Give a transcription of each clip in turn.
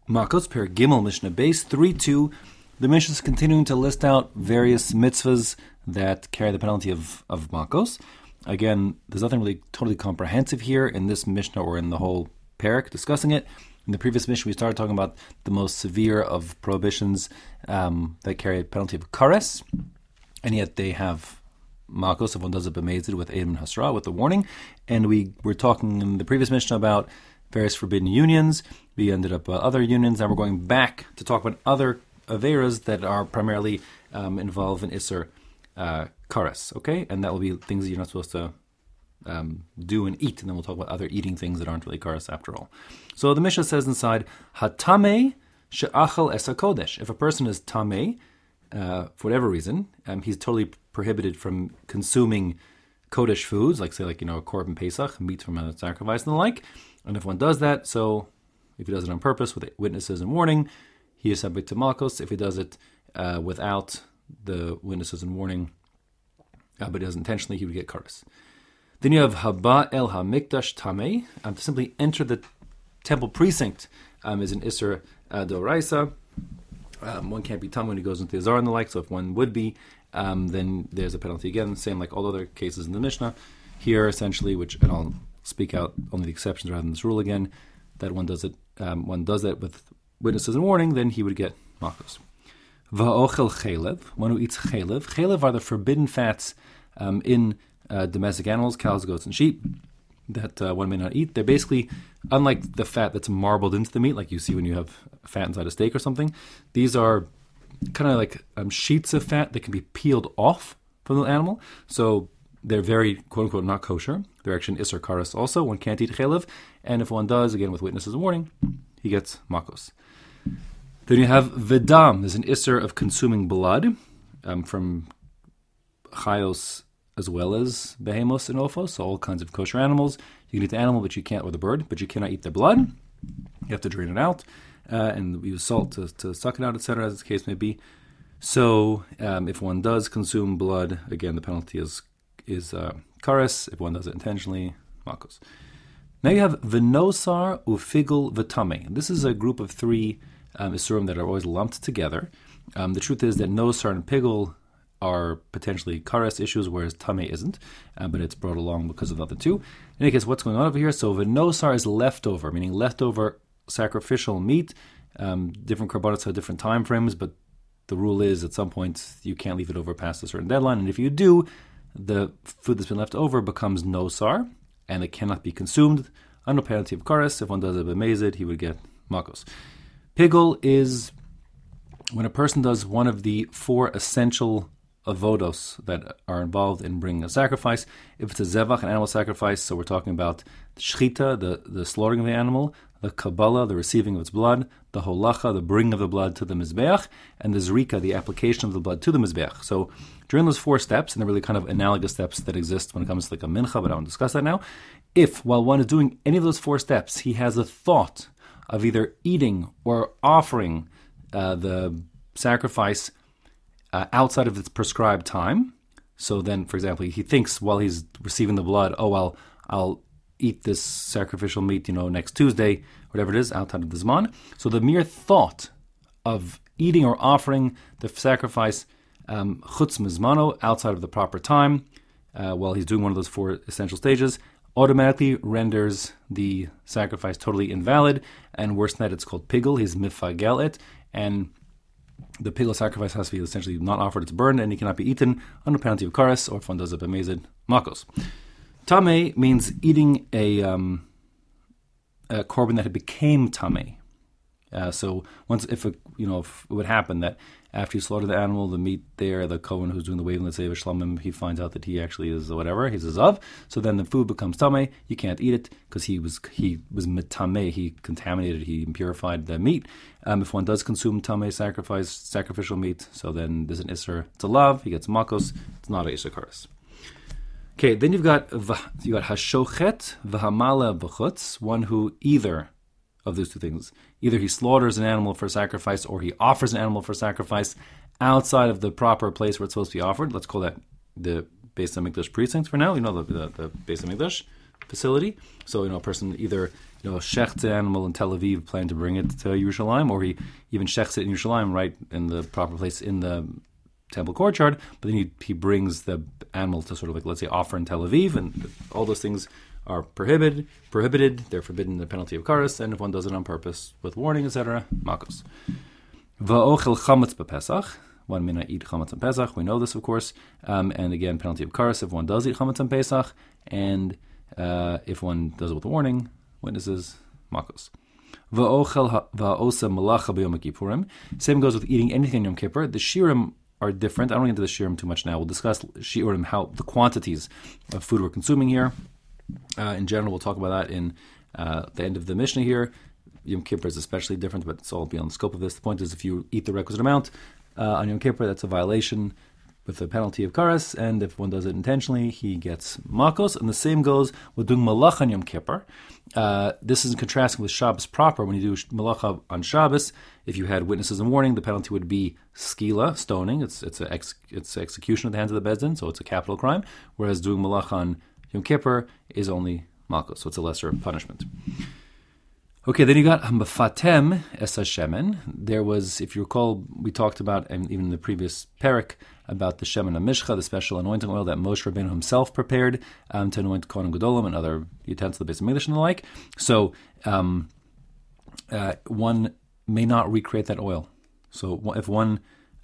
Makos, Per Gimel, Mishnah Base 3.2. The Mishnah is continuing to list out various mitzvahs that carry the penalty of Makos. Again, there's nothing really totally comprehensive here in this Mishnah or in the whole parak discussing it. In the previous Mishnah, we started talking about the most severe of prohibitions that carry a penalty of kares, and yet they have Makos if one does it b'mezid with Eid and Hasra, with the warning. And we were talking in the previous Mishnah about various forbidden unions. We ended up other unions. Now we're going back to talk about other averas that are primarily involved in Isser Kares, okay? And that will be things that you're not supposed to do and eat. And then we'll talk about other eating things that aren't really Kares after all. So the Mishnah says inside, Hatame she'achal es hakodesh. If a person is tameh, for whatever reason, he's totally prohibited from consuming Kodesh foods, like say a korban pesach, meat from a sacrifice and the like. And if one does that, so if he does it on purpose with witnesses and warning, he is subject to Malkos. If he does it without the witnesses and warning, but he does intentionally, he would get Kares. Then you have Haba el HaMikdash Tameh. To simply enter the temple precinct is an Isser Doraisa. One can't be Tameh when he goes into the Azar and the like, so if one would be, then there's a penalty again, same like all other cases in the Mishnah. Here, essentially, and I'll speak out only the exceptions rather than this rule again, that one does that with witnesses and warning, then he would get Makos. Va'ochel chelev, one who eats chelev. Chelev are the forbidden fats in domestic animals, cows, goats, and sheep, that one may not eat. They're basically, unlike the fat that's marbled into the meat, like you see when you have fat inside a steak or something, these are kind of like sheets of fat that can be peeled off from the animal. So they're very, quote-unquote, not kosher. They're actually an Isser Kares also. One can't eat chelev. And if one does, again, with witnesses and warning, he gets Makos. Then you have Vidam. There's an Isser of consuming blood from Chayos as well as Behemos and Ophos, so all kinds of kosher animals. You can eat the animal, but you can't, or the bird, but you cannot eat the blood. You have to drain it out and use salt to suck it out, etc., as the case may be. So if one does consume blood, again, the penalty is Kares. If one does it intentionally, Makos. Now you have Venosar, Ufigul, Vitame. This is a group of three Isurim that are always lumped together. The truth is that Nosar and Pigul are potentially Kares issues, whereas Tameh isn't, but it's brought along because of the other two. In any case, what's going on over here? So Venosar is leftover, meaning leftover sacrificial meat. Different korbanos have different time frames, but the rule is at some point you can't leave it over past a certain deadline, and if you do, the food that's been left over becomes Nosar, and it cannot be consumed under penalty of Kares. If one does it b'mezid, he would get Makos. Pigul is when a person does one of the four essential avodos that are involved in bringing a sacrifice. If it's a zevach, an animal sacrifice, so we're talking about the shchita, the slaughtering of the animal, the kabbalah, the receiving of its blood, the holacha, the bringing of the blood to the mizbeach, and the zrika, the application of the blood to the mizbeach. So during those four steps, and they're really kind of analogous steps that exist when it comes to like a mincha, but I won't discuss that now. If, while one is doing any of those four steps, he has a thought of either eating or offering the sacrifice outside of its prescribed time, so then, for example, he thinks while he's receiving the blood, I'll eat this sacrificial meat, next Tuesday, whatever it is, outside of the Zman. So the mere thought of eating or offering the sacrifice chutz mizmano, outside of the proper time, while he's doing one of those four essential stages, automatically renders the sacrifice totally invalid, and worse than that, it's called pigul. He's mifagel it, and the pigul sacrifice has to be essentially not offered, it's burned, and it cannot be eaten under penalty of kares, or if one does it b'mezid, Makos. Tameh means eating a korban that became tameh. So once, if it would happen that after you slaughter the animal, the meat there, the Kohen who's doing the waving, let's say, Shlamim, he finds out that he actually is whatever, he's a Zav. So then the food becomes tameh. You can't eat it because he was mitameh. He contaminated, he impurified the meat. If one does consume tameh sacrificial meat, so then there's an Isser, it's a lav, he gets Makos, it's not a Isser Kares. Okay, then you got Hashochet v'hamala b'chutz, one who either of those two things, either he slaughters an animal for sacrifice or he offers an animal for sacrifice outside of the proper place where it's supposed to be offered. Let's call that the Beis HaMikdash precinct for now. The Beis HaMikdash facility. So, a person either shechts an animal in Tel Aviv, plan to bring it to Yerushalayim, or he even shechts it in Yerushalayim, right in the proper place in the temple courtyard, but then he brings the animal to sort of like, let's say, offer in Tel Aviv, and all those things are prohibited. They're forbidden the penalty of karas, and if one does it on purpose with warning, etc., makos. Va'ochel chametz b'Pesach. One may not eat chametz on Pesach. We know this, of course. And again, penalty of karas if one does eat chametz on Pesach, and if one does it with warning, witnesses, makos. Va'ochel va'osa malacha b'Yom Kippurim. Same goes with eating anything on Yom Kippur. The shiurim are different. I don't get into the shiurim too much now. We'll discuss shiurim, how the quantities of food we're consuming here. In general, we'll talk about that in the end of the Mishnah here. Yom Kippur is especially different, but it's all beyond the scope of this. The point is, if you eat the requisite amount on Yom Kippur, that's a violation with the penalty of karas, and if one does it intentionally, he gets makos. And the same goes with doing malacha on Yom Kippur. This is in contrast with Shabbos proper. When you do malacha on Shabbos, if you had witnesses and warning, the penalty would be skila, stoning. It's execution at the hands of the bezdin, so it's a capital crime. Whereas doing malacha on Yom Kippur is only makos, so it's a lesser punishment. Okay, then you got Mafatem Esa Shemen. There was, if you recall, we talked about, and even in the previous parak, about the Shemen HaMishcha, the special anointing oil that Moshe Rabbeinu himself prepared to anoint Kohanim Gedolim and other utensils of the Beis Hamikdash and the like. So one may not recreate that oil. So if one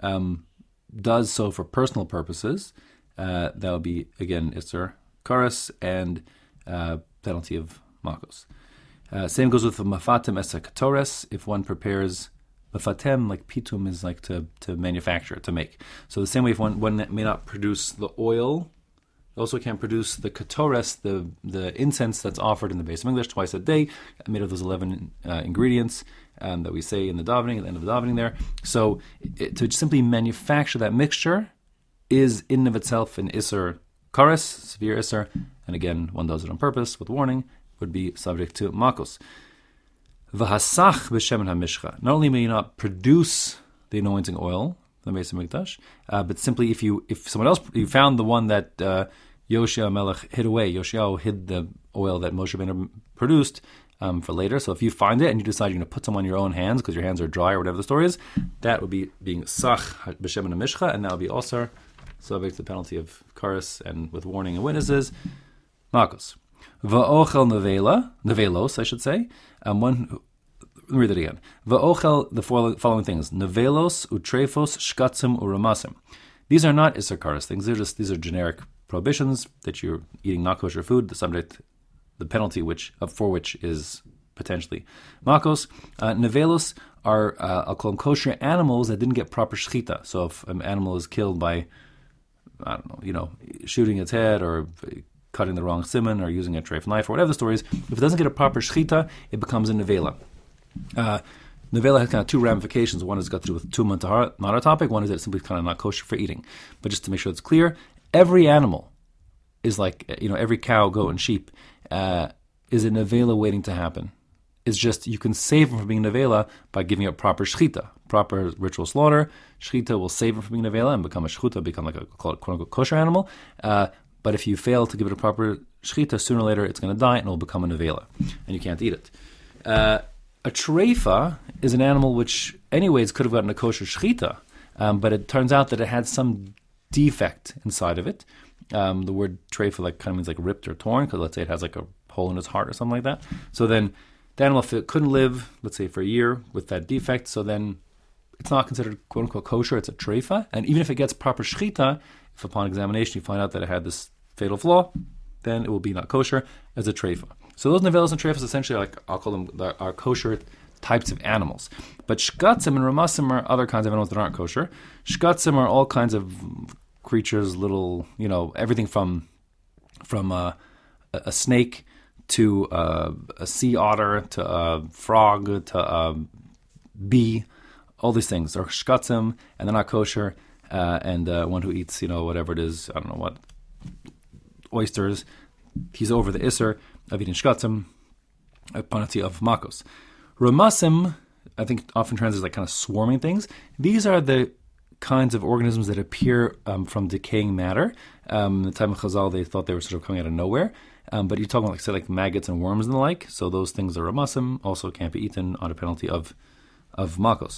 does so for personal purposes, that would be, again, Isser Karas and penalty of makos. Same goes with the mafatem esa ketores. If one prepares mafatem, like pitum is like to manufacture, to make. So the same way, if one may not produce the oil, also can't produce the ketores, the incense that's offered in the Beis Hamikdash twice a day, made of those 11 ingredients that we say in the davening, at the end of the davening there. So to simply manufacture that mixture is in and of itself an isser kares, severe isser, and again, one does it on purpose with warning, would be subject to makos. V'hasach b'shemen hamishcha. Not only may you not produce the anointing oil, the Beis Hamikdash, but simply if someone else, you found the one that Yoshia Melech hid away, Yoshiao hid the oil that Moshe Rabbeinu produced for later. So if you find it and you decide you're going to put some on your own hands because your hands are dry or whatever the story is, that would be being sach b'shemen hamishcha, and that would be also subject to the penalty of karas and with warning and witnesses, makos. Va'ochel nevelos, I should say. Let me read it again. Va'ochel, the following things: nevelos, utrefos, shkatzim, uramasim. These are not isser karas things. These are generic prohibitions that you're eating not kosher food. The penalty for which is potentially makos. Nevelos are I'll call them kosher animals that didn't get proper shchita. So if an animal is killed by, I don't know, shooting its head or cutting the wrong simon or using a treif knife or whatever the story is, if it doesn't get a proper shchita, it becomes a nevela. Nevela has kind of two ramifications. One has got to do with tumah tahara, not our topic. One is that it's simply kind of not kosher for eating. But just to make sure it's clear, every animal is like, every cow, goat, and sheep is a nevela waiting to happen. It's just you can save them from being nevela by giving it proper shchita, proper ritual slaughter. Shchita will save them from being nevela and become a shchuta, become like a quote-unquote kosher animal. But if you fail to give it a proper shchita, sooner or later it's going to die and it will become a nevela, and you can't eat it. A treifa is an animal which anyways could have gotten a kosher shchita, but it turns out that it had some defect inside of it. The word treifa kind of means like ripped or torn, because let's say it has like a hole in its heart or something like that. So then the animal, if it couldn't live, let's say for a year with that defect, so then it's not considered quote-unquote kosher, it's a treifa. And even if it gets proper shchita, if upon examination you find out that it had this fatal flaw, then it will be not kosher as a treifa. So those nevelas and treifas essentially, I'll call them are kosher types of animals. But shkatzim and ramasim are other kinds of animals that aren't kosher. Shkatzim are all kinds of creatures, little, everything from a snake to a sea otter to a frog to a bee. All these things are shkatzim, and they're not kosher. And one who eats, whatever it is, I don't know what, oysters, he's over the isser of eating shkatzim, a penalty of makos. Ramasim, I think often translates like kind of swarming things. These are the kinds of organisms that appear from decaying matter. In the time of Chazal, they thought they were sort of coming out of nowhere. But you're talking like maggots and worms and the like. So those things are ramasim, also can't be eaten on a penalty of makos.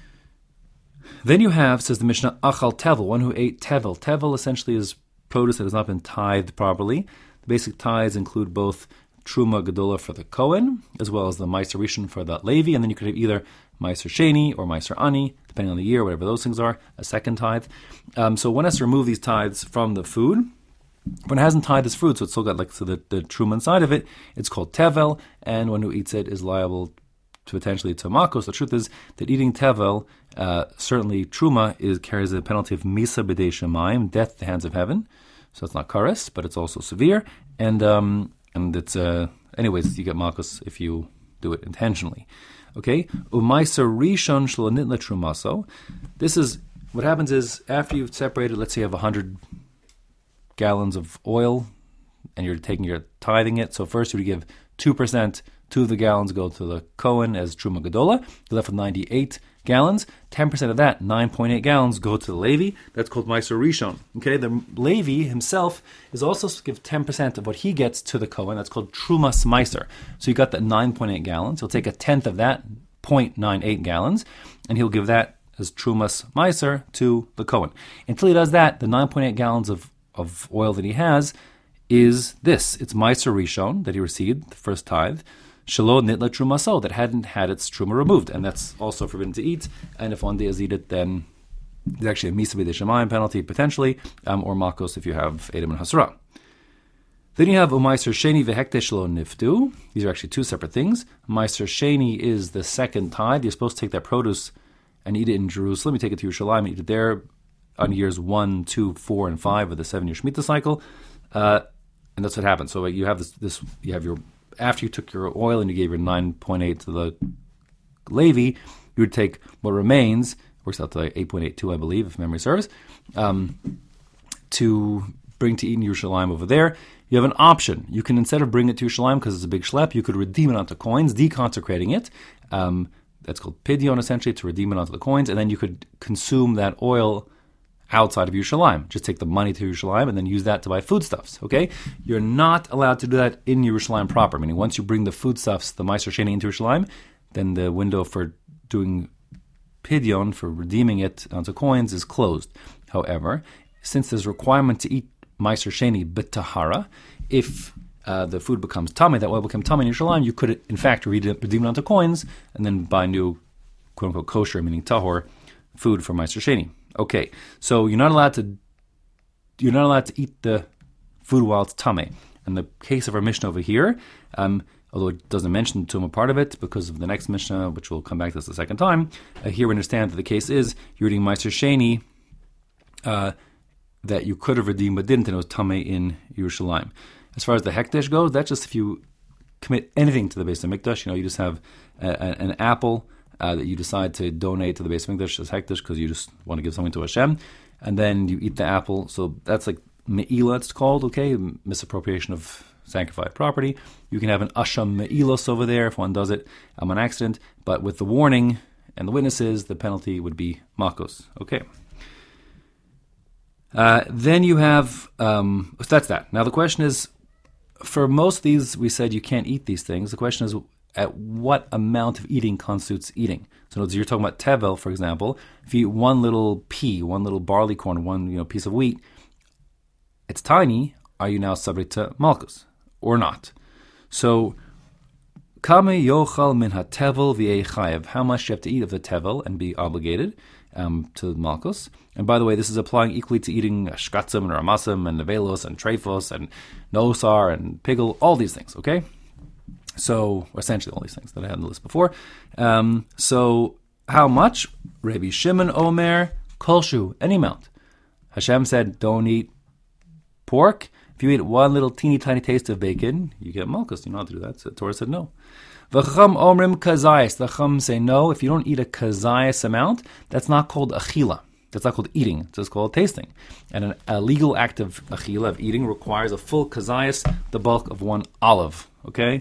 Then you have, says the Mishnah, achal tevel, one who ate tevel. Tevel essentially is produce that has not been tithed properly. The basic tithes include both truma gedola for the Kohen, as well as the Meiser Rishon for the Levi, and then you could have either Meiser Sheni or Meiser Ani, depending on the year, whatever those things are, a second tithe. So one has to remove these tithes from the food. When it hasn't tithed this fruit, so it's still got the truma inside of it, it's called tevel, and one who eats it is liable potentially to makos. The truth is that eating tevel, certainly truma, carries a penalty of misa b'dei shemayim, death at the hands of heaven. So it's not kares, but it's also severe, and it's anyways you get makos if you do it intentionally. Okay, umaisa rishon shlo nitla trumaso. This is what happens is after you've separated. Let's say you have 100 gallons of oil, and you're tithing it. So first you would give 2%. 2 of the gallons go to the Kohen as Truma Gedola. You're left with 98 gallons. 10% of that, 9.8 gallons, go to the Levi. That's called Meiser Rishon. Okay, the Levi himself is also to give 10% of what he gets to the Kohen. That's called Trumas Meiser. So you got that 9.8 gallons. He'll take a tenth of that, 0.98 gallons, and he'll give that as Trumas Meiser to the Kohen. Until he does that, the 9.8 gallons of oil that he has is this. It's Meiser Rishon that he received, the first tithe. Shelo nitla trumaso, that hadn't had its truma removed, and that's also forbidden to eat. And if one day is eat it, then there's actually a misa b'dei shemayim penalty potentially, or makos if you have edom and hasra. Then you have umaiser sheni vehektesh lo niftu. These are actually two separate things. Meiser sheni is the second tithe. You're supposed to take that produce and eat it in Jerusalem. You take it to Yerushalayim and eat it there on years 1, 2, 4, and 5 of the 7-year Shemitah cycle, and that's what happens. So you have this. You have your after you took your oil and you gave your 9.8 to the Levi, you would take what remains, works out to like 8.82, I believe, if memory serves, to bring to eat in Yerushalayim over there. You have an option. You can, instead of bringing it to Yerushalayim because it's a big schlep, you could redeem it onto coins, deconsecrating it. That's called pidyon, essentially, to redeem it onto the coins, and then you could consume that oil outside of Yerushalayim. Just take the money to Yerushalayim and then use that to buy foodstuffs, okay? You're not allowed to do that in Yerushalayim proper, meaning once you bring the foodstuffs, the Meiser Sheni, into Yerushalayim, then the window for doing pidyon, for redeeming it onto coins, is closed. However, since there's a requirement to eat Meiser Sheni b'tahara, if the food becomes tummy, that oil becomes tummy in Yerushalayim, you could, in fact, redeem it onto coins and then buy new, quote-unquote, kosher, meaning tahor, food for Meiser Sheni. Okay, so you're not allowed to eat the food while it's tummy. In the case of our Mishnah over here, although it doesn't mention the tumah part of it because of the next Mishnah, which we'll come back to this the second time, here we understand that the case is you're eating Meiser Sheni that you could have redeemed but didn't, and it was tummy in Yerushalayim. As far as the hekdesh goes, that's just if you commit anything to the Beis HaMikdash. You just have an apple that you decide to donate to the Beis HaMikdash as hekdesh because you just want to give something to Hashem, and then you eat the apple. So that's like me'ila, it's called, okay, misappropriation of sanctified property. You can have an asham me'ilos over there if one does it on accident, but with the warning and the witnesses, the penalty would be makos. Okay. Then you have, so that's that. Now the question is, for most of these, we said you can't eat these things. The question is, at what amount of eating constitutes eating? So you're talking about tevel, for example. If you eat one little pea, one little barley corn, one piece of wheat, it's tiny. Are you now subject to malchus or not? So, kame yochal min hatevel v'ei chayev. How much do you have to eat of the tevel and be obligated to malchus? And by the way, this is applying equally to eating shkatzim and ramasim and nevelos and treifos and nosar and pigel, all these things, okay? So, essentially all these things that I had on the list before. So, how much? Rabbi Shimon Omer, kolshu, any amount. Hashem said, don't eat pork. If you eat one little teeny tiny taste of bacon, you get malchus. You know how to do that. So the Torah said no. V'chacham omrim kazayis. The chacham say no. If you don't eat a kazayis amount, that's not called achila. That's not called eating. It's just called tasting. And a legal act of achila, of eating, requires a full kazayis, the bulk of one olive. Okay?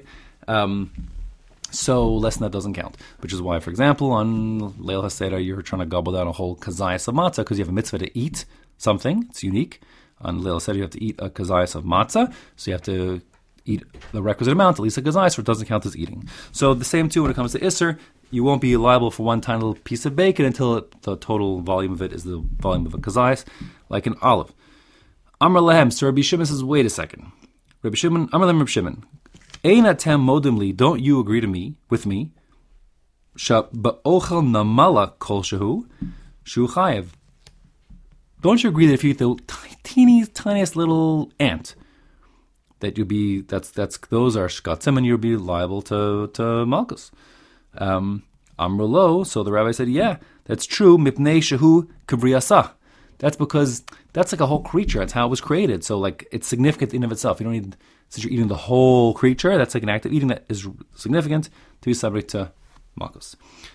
So less than that doesn't count. Which is why, for example, on Leil HaSeder, you're trying to gobble down a whole kazayis of matzah because you have a mitzvah to eat something. It's unique. On Leil HaSeder, you have to eat a kazayis of matzah. So you have to eat the requisite amount, at least a kazais, so it doesn't count as eating. So the same too when it comes to Isser, you won't be liable for one tiny little piece of bacon until the total volume of it is the volume of a kazais, like an olive. Amar Lehem, so Rabbi Shimon says, wait a second. Rabbi Shimon, Amar Lehem Rabbi Shimon, Ein atem modimli, don't you agree with me? Ba'ochel namala kol shehu, shu chayev. Don't you agree that if you eat the tiniest little ant, that you'll be those are shkatzim and you'll be liable to malchus? Amrulo, so the rabbi said, yeah, that's true. Mipnei shehu kivriyasah. That's because that's like a whole creature. That's how it was created. So like it's significant in of itself. You don't need, since you're eating the whole creature, that's like an act of eating that is significant to be subject to malchus.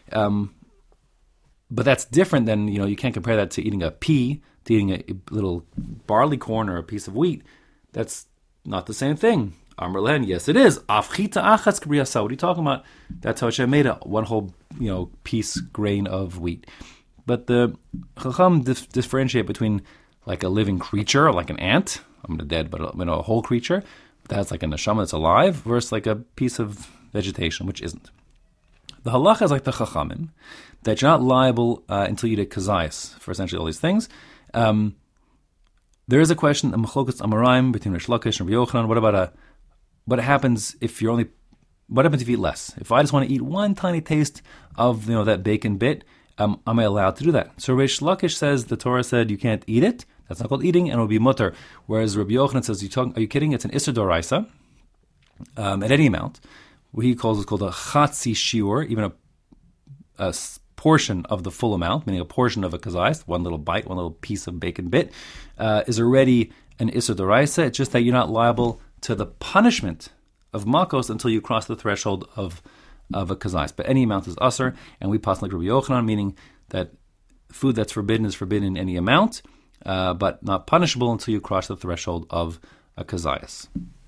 But that's different than, you can't compare that to eating a pea, to eating a little barley corn or a piece of wheat. That's not the same thing. Amrlen, yes it is. Afchita achas kivriyasah. What are you talking about? That's how Hashem made it, one whole piece, grain of wheat. But the Chacham differentiate between like a living creature, like an ant, I'm dead, but a whole creature that's like a neshama that's alive, versus like a piece of vegetation, which isn't. The halacha is like the Chachamim, that you're not liable until you eat a kazayas for essentially all these things. There is a question, a machlokas amoraim between Rish Lakish and Rabbi Yochanan. What happens if you eat less? If I just want to eat one tiny taste of that bacon bit, am I allowed to do that? So Rish Lakish says the Torah said you can't eat it. That's not called eating, and it will be mutter. Whereas Rabbi Yochanan says, are you kidding? It's an Isser Doraisa at any amount. What he calls is called a chatzi shiur, even a portion of the full amount, meaning a portion of a kazais, one little bite, one little piece of bacon bit, is already an Isser Doraisa. It's just that you're not liable to the punishment of makos until you cross the threshold of a kazais. But any amount is usher, and we pass like Rabbi Yochanan, meaning that food that's forbidden is forbidden in any amount, but not punishable until you cross the threshold of a kazais.